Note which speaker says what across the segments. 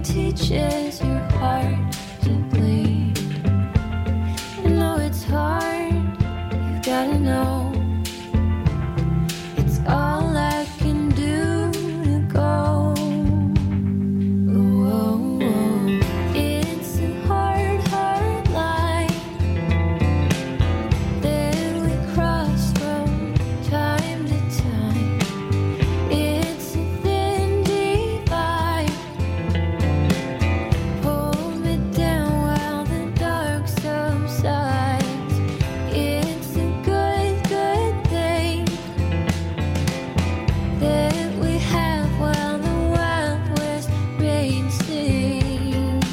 Speaker 1: teaches your heart to bleed. I know it's hard, you've gotta know. It's all I can do to go. Oh, it's a hard, hard line that we cross from time to time. It's a thin divide. Pull me down while the dark subsides. It's a good, good thing that we have while the Wild West rain sings.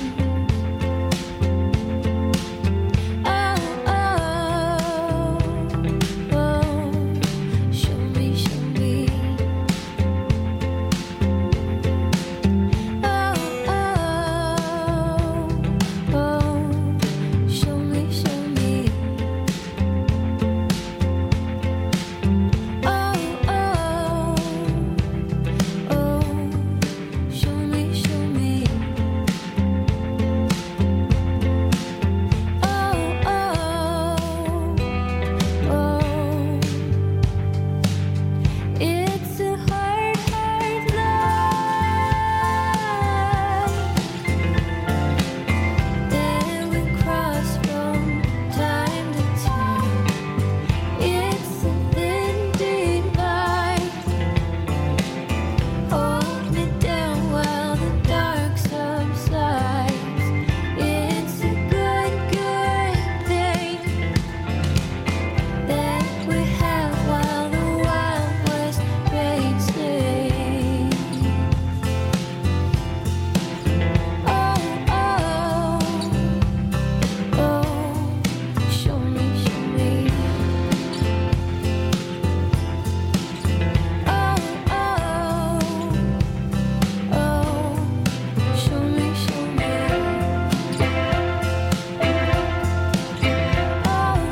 Speaker 1: Oh, oh, oh, show me, show me. Oh, oh, oh, show me, show me. Oh, oh, oh, show me, show me. Oh, oh, oh, it's a hard, hard line that we cross from time to time. It's a thin divide. Hold me down while the dark subsides. It's a good, good thing that we have while the Wild West rain sings. Oh, oh, oh, show me, show me. Oh, oh, oh, show me, show me. Oh,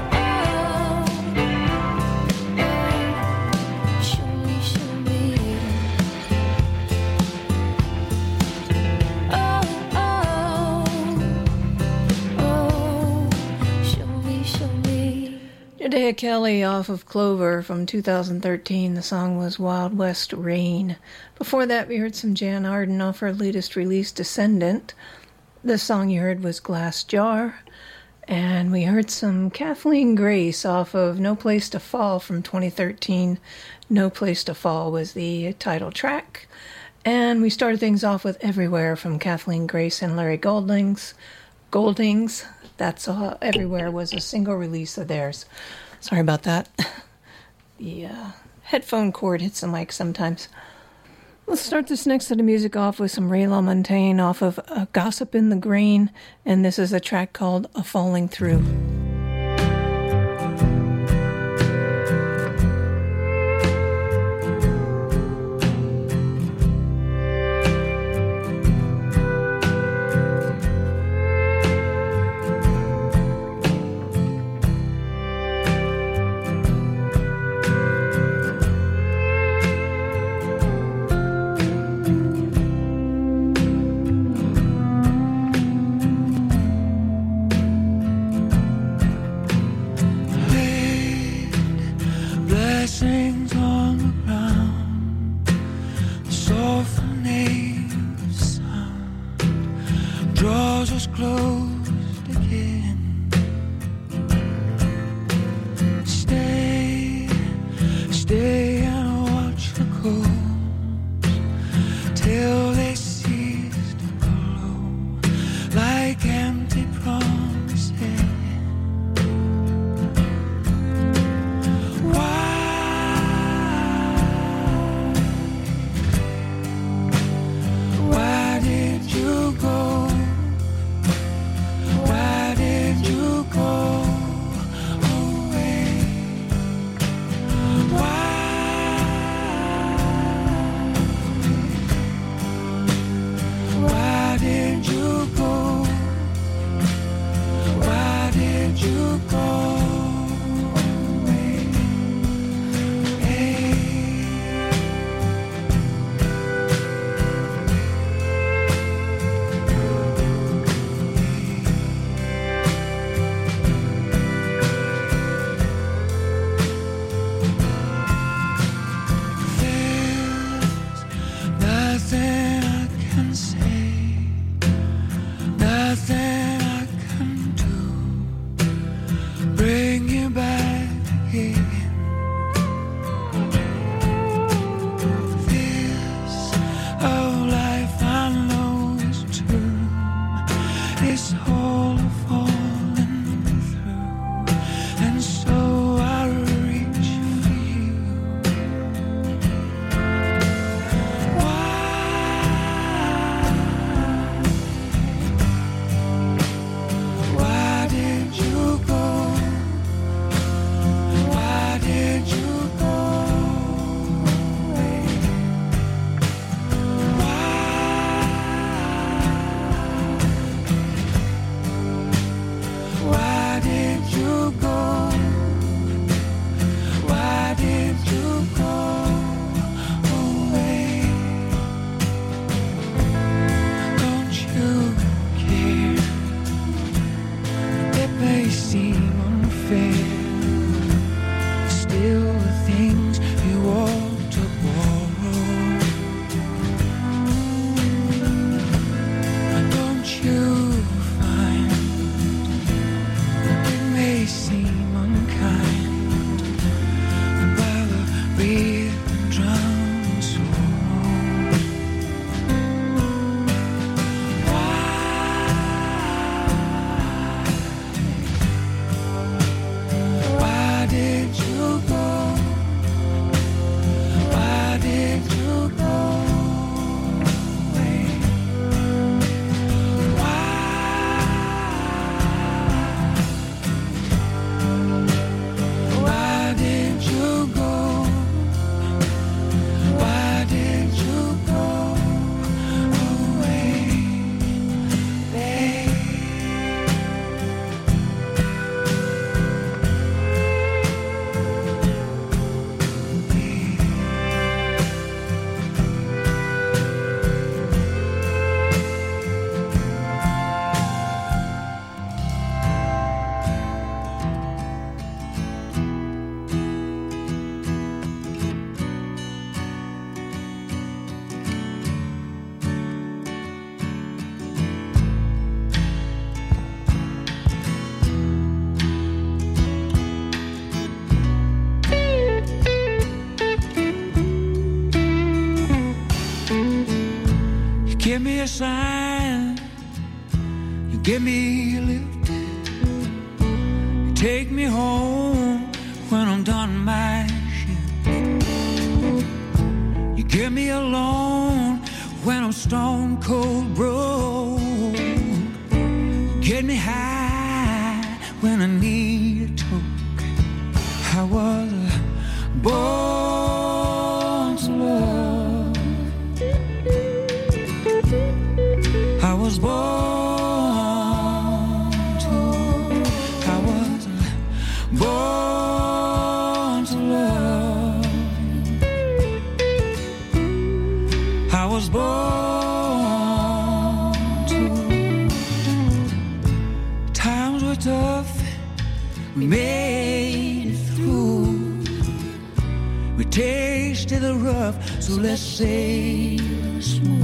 Speaker 1: oh, show me, show me. Oh, oh, show me, show me.
Speaker 2: Judea Kelly off of Clover from 2013. The song was Wild West Rain. Before that, we heard some Jan Arden off her latest release, Descendant. The song you heard was Glass Jar. And we heard some Kathleen Grace off of No Place to Fall from 2013. No Place to Fall was the title track. And we started things off with Everywhere from Kathleen Grace and Larry Goldings. That's all. Everywhere was a single release of theirs. Sorry about that. The headphone cord hits the mic sometimes. Let's start this next set of music off with some Ray LaMontagne off of Gossip in the Grain, and this is a track called A Falling Through.
Speaker 3: Blessings on the ground, the softening sound draws us close again. Stay and watch the coals till they cease to glow like empty promises. Why did you go? sign. You give me a lift. You take me home when I'm done my shift. You give me a loan when I'm stone cold broke. You get me high when I need a toke. I was born to love. I was born to. I was born to love. I was born to. Times were tough. We made it through. We tasted the rough, so let's say smooth.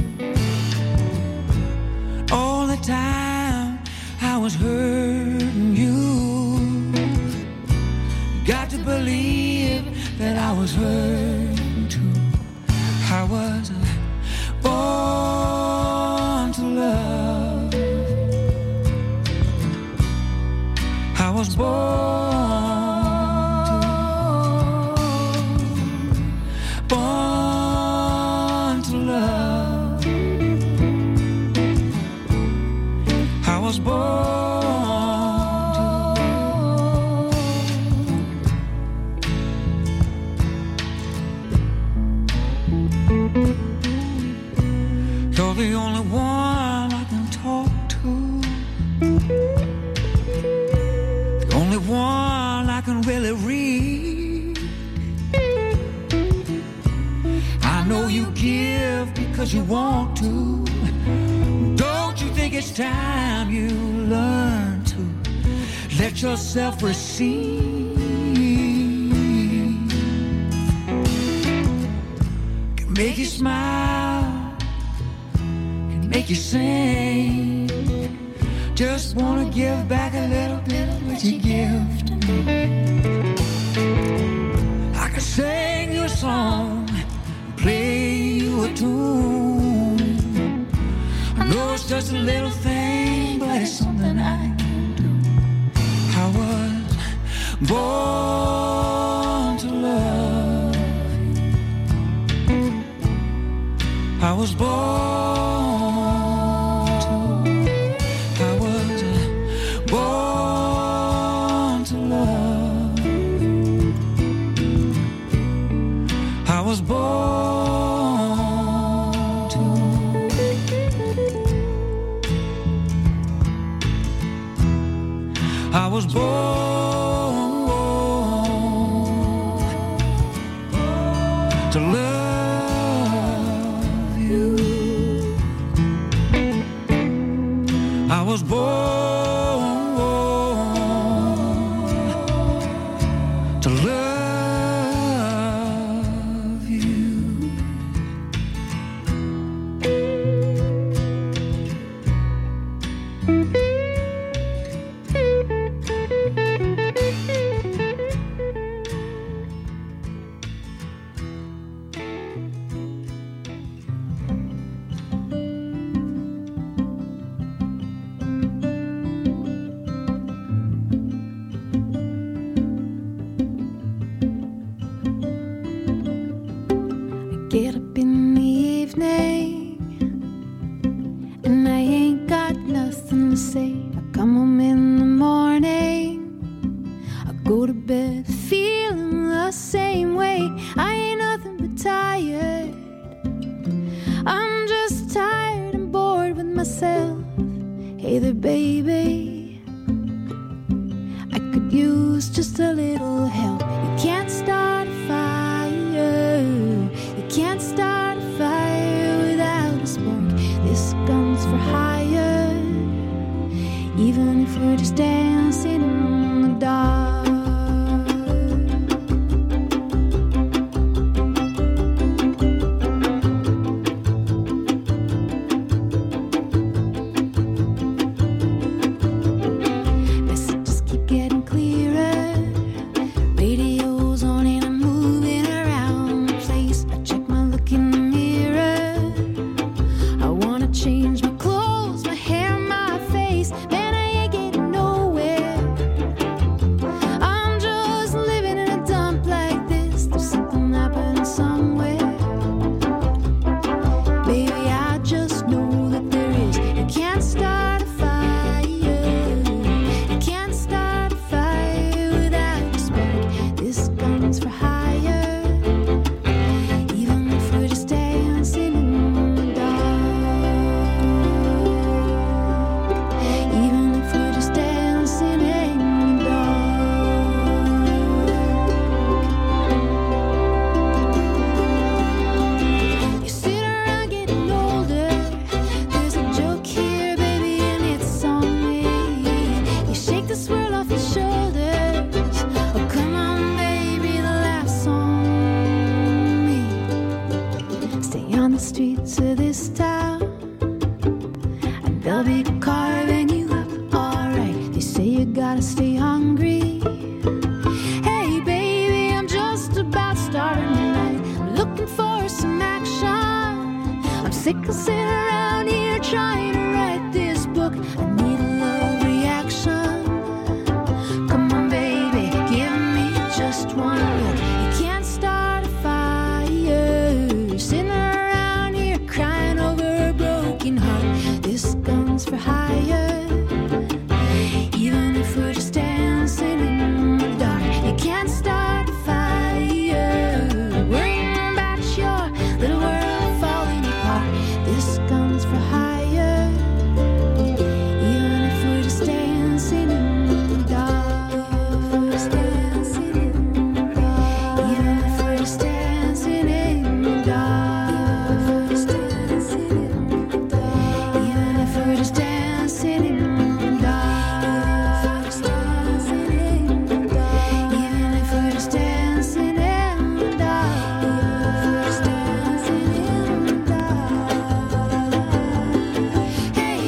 Speaker 3: All the time I was hurting you. You got to believe that I was hurting too. I was born to love. I was born to love. I was born to. You're the only one I can talk to. The only one I can really read. I know you give because you want to. Don't you think it's time you learn to let yourself receive? Can make you smile, can make you sing. Just wanna give back a little bit of what you give to me. I can sing you a song, play you a tune. I know it's just a little thing, but it's something I can do. I was born to love. I was born to. I was born to love. I was born to. I was born to love you. I was born to love you.
Speaker 1: Get up in the evening and I ain't got nothing to say. I come home in the morning, I go to bed feeling the same way. I ain't nothing but tired. I'm just tired and bored with myself. Hey there, baby, I could use just a little help. You can't start a fire. You can't start a fire without a spark. This gun's for hire, even if we're just dancing in the dark. Messages keep getting clearer. Radio's on and I'm moving around the place. I check my look in the mirror. I wanna change my they'll be carving you up, alright. They say you gotta stay hungry. Hey baby, I'm just about starting tonight. I'm looking for some action. I'm sick of sitting around here trying to write this book. I need a love reaction. Come on baby, give me just one look. You can't start a fire sitting around here crying over a broken heart. This gun's for hire. Even if we're just dancing in the dark, you can't start a fire worrying about your little world falling apart. This gun's for hire. Even if we're just dancing in the dark, even if we're just dancing in the dark, even if we're just dancing in the dark, even if we're just dancing in the dark. Hey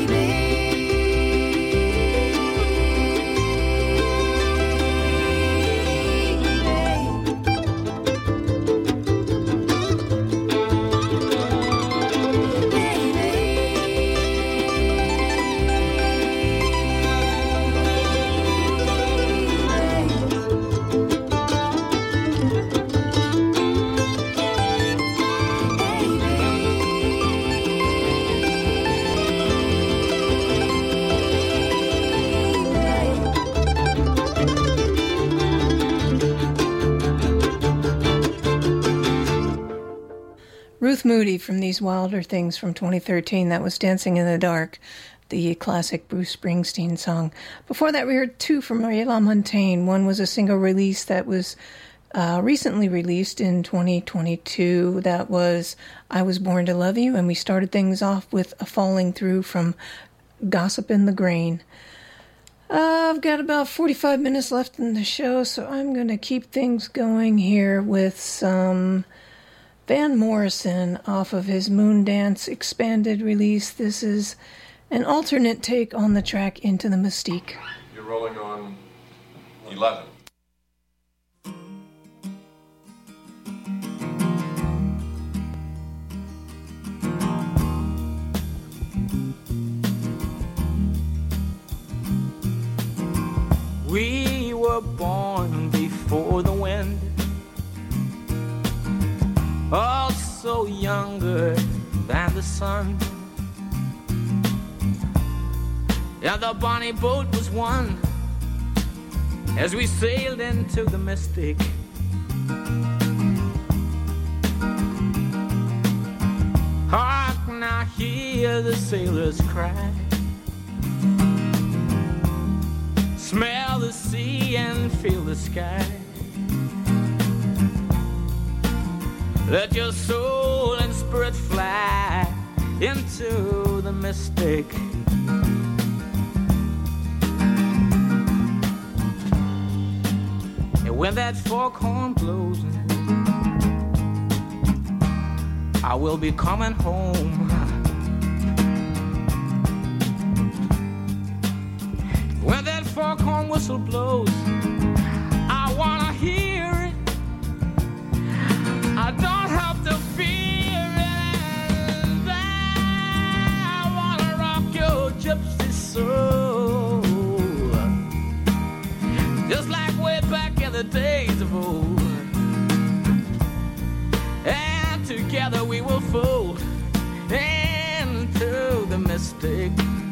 Speaker 2: Ruth Moody from These Wilder Things from 2013. That was Dancing in the Dark, the classic Bruce Springsteen song. Before that, we heard two from Marie LaMontagne. One was a single release that was recently released in 2022. That was I Was Born to Love You, and we started things off with a Falling Through from Gossip in the Grain. I've got about 45 minutes left in the show, so I'm going to keep things going here with some Van Morrison off of his Moondance expanded release. This is an alternate take on the track Into the Mystique.
Speaker 4: You're rolling on 11.
Speaker 5: We were born before the wind, also younger than the sun. Yeah, the bonnie boat was one as we sailed into the mystic. Hark now, hear the sailors cry. Smell the sea and feel the sky. Let your soul and spirit fly into the mystic. And when that foghorn blows, I will be coming home. When that foghorn whistle blows, I wanna hear it. I don't have to fear it. I wanna rock your gypsy soul, just like way back in the days of old. And together we will fold into the mystic.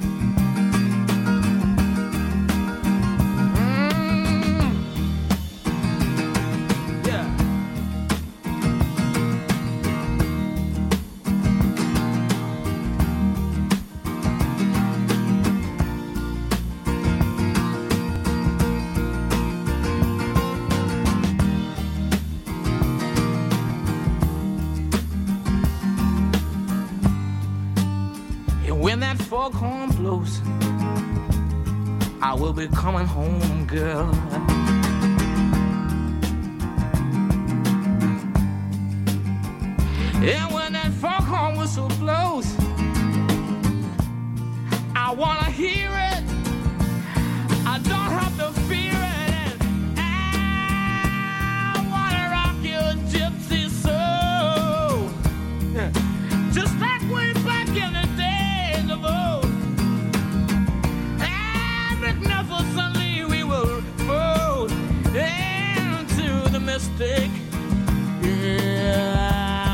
Speaker 5: When that foghorn blows, I will be coming home, girl. And when that foghorn whistle blows, I wanna hear it. I don't have to fear it. I wanna rock your gypsy soul, just like way back in the days of old. And magnificently we will fold into the mystic. Yeah.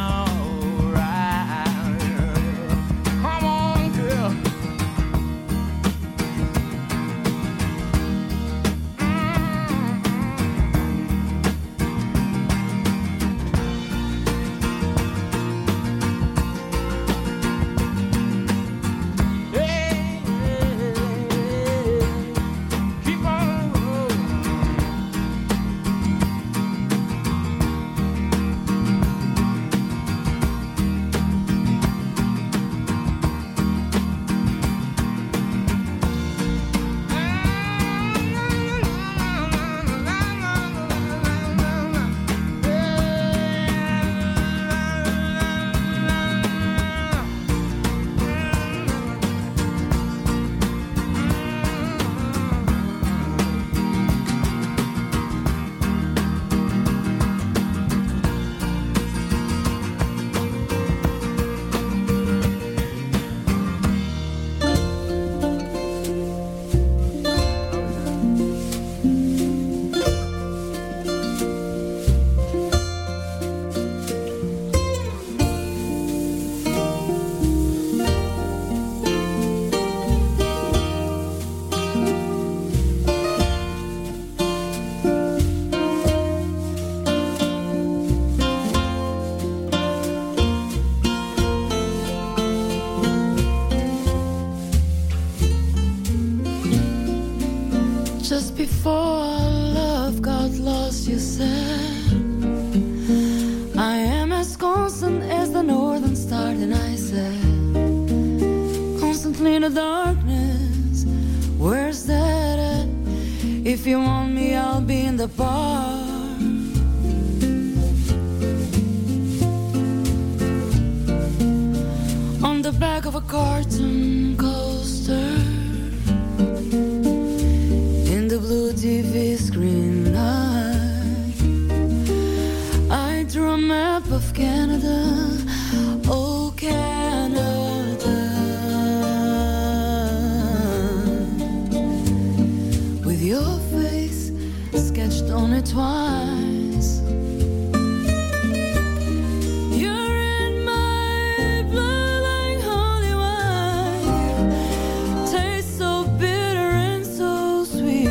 Speaker 1: Just before our love got lost, you said, I am as constant as the northern star. And I said, constantly in the darkness, where's that at? If you want me, I'll be in the bar. On the back of a cartoon coaster, the blue TV screen, I drew a map of Canada, oh Canada, with your face sketched on it twice. You're in my blood like holy wine. You taste so bitter and so sweet.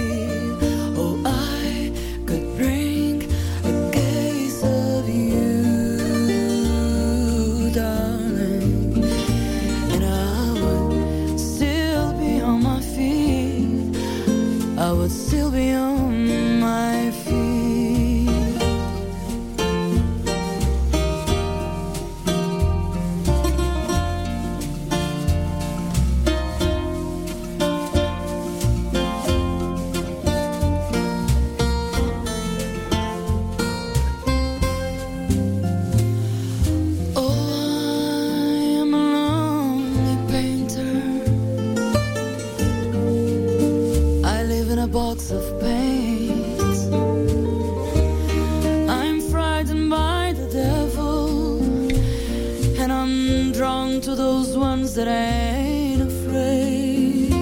Speaker 1: I would still be on my feet. Oh, I am a lonely painter. I live in a box of paints. I'm frightened by the devil, and I'm drawn to those ones that ain't afraid.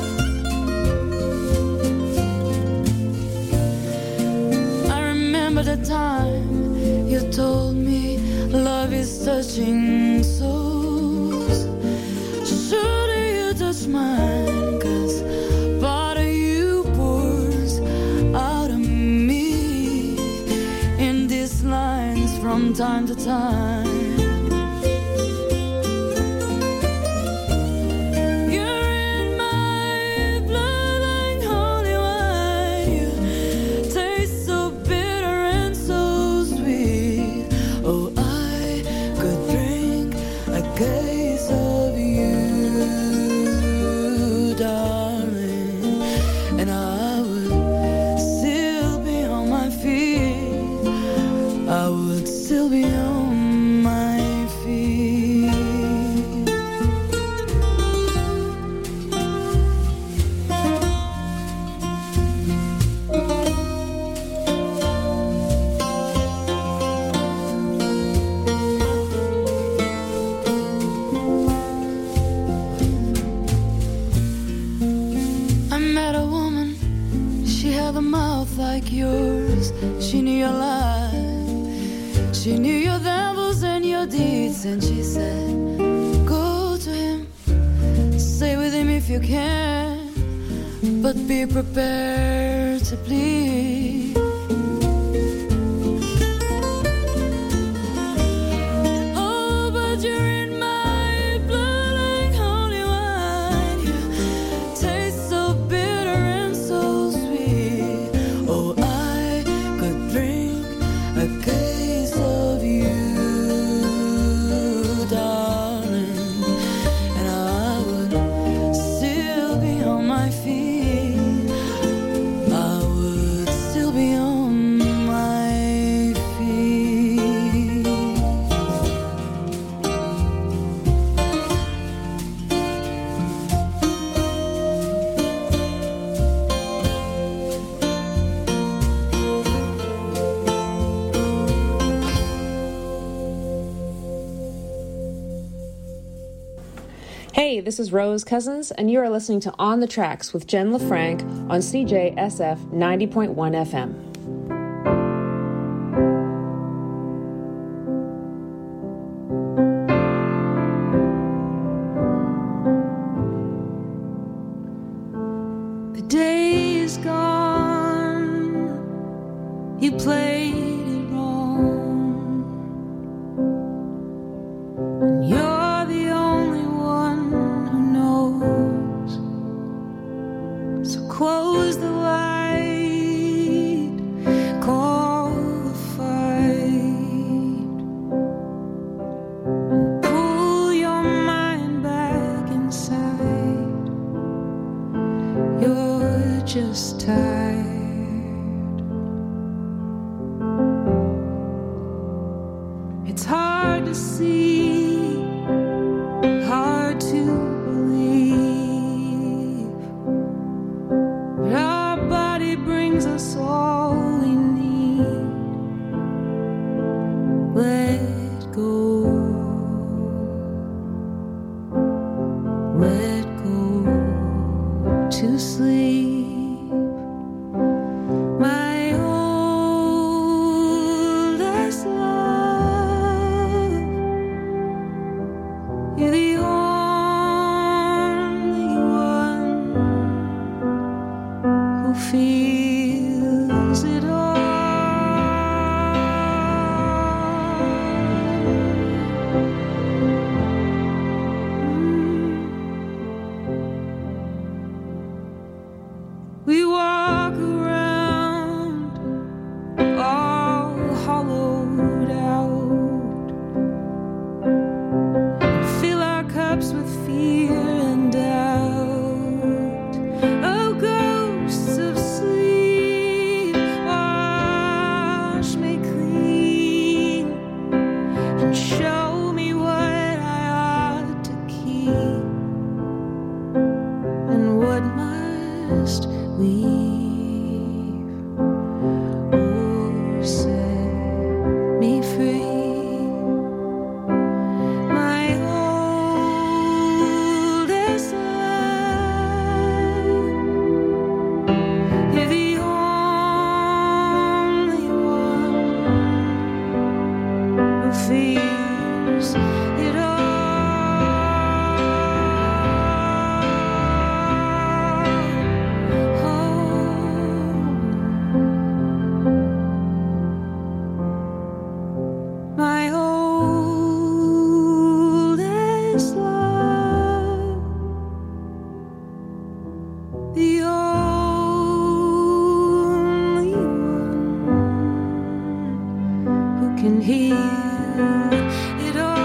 Speaker 1: I remember the time you told me love is touching souls. Surely you touch mine, 'cause part of you pours out of me in these lines from time to time. I would still be on my mouth like yours. She knew your life. She knew your devils and your deeds. And she said, go to him, stay with him if you can, but be prepared to bleed. Oh, but you're in my blood like holy wine. You taste so bitter and so sweet. Oh, I could drink a case of you, darling, and I would still be on my feet. I would still be on my feet.
Speaker 6: Hey, this is Rose Cousins, and you are listening to On the Tracks with Jen LaFranc on CJSF 90.1 FM.
Speaker 1: The day is gone. You played it wrong, and you're the only one who knows. So close the light, call the fight, and pull your mind back inside. You're just tired. It's hard to see, hard to believe, but our body brings us all we need. Let go, let go to sleep. My oldest love, you're the only one who feels it all. We walk around all hollowed out, fill our cups with fear and doubt. Oh, ghosts of sleep, wash me clean and show me what I ought to keep, and what must leave. Oh, set me free. My oldest love, you're the only one who feels it all. My oldest love, the only one who can heal it all.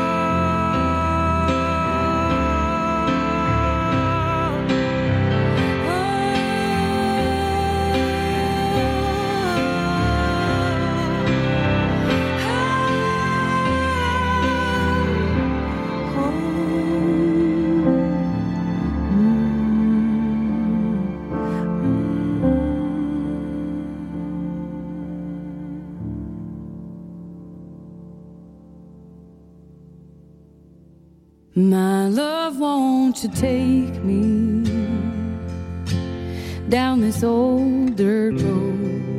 Speaker 1: My love, won't you take me down this old dirt road?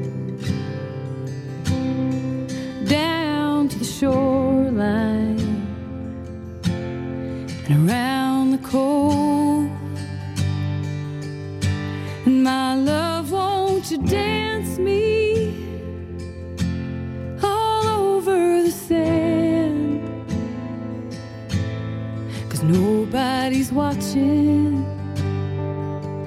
Speaker 1: My love, won't you dance me all over the sand? 'Cause nobody's watching